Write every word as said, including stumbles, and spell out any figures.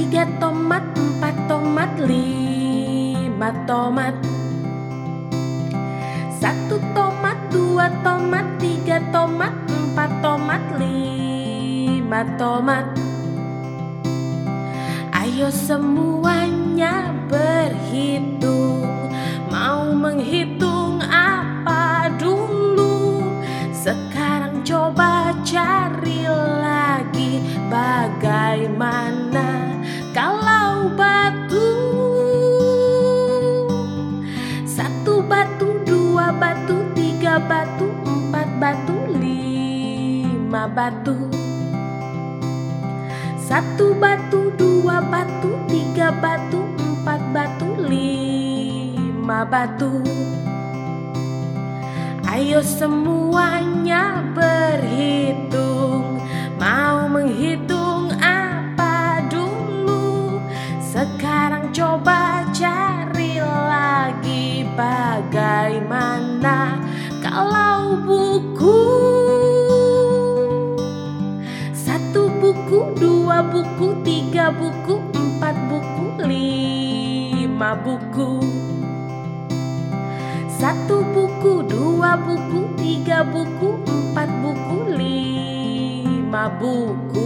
tiga tomat, empat tomat, lima tomat. Satu tomat, dua tomat, tiga tomat, empat tomat, lima tomat. Ayo semuanya berhitung. Mau menghitung apa dulu? Sekarang coba cari lagi. Bagaimana kalau batu? Satu batu, dua batu, tiga batu, empat batu, lima batu. Satu batu, dua batu, tiga batu, empat batu, lima batu. Ayo semuanya berhitung. Mau menghitung apa dulu? Sekarang coba cari lagi. Bagaimana kalau buku? Satu buku, dua buku, tiga buku, empat buku, lima buku. Satu buku, dua buku, tiga buku, empat buku, lima buku.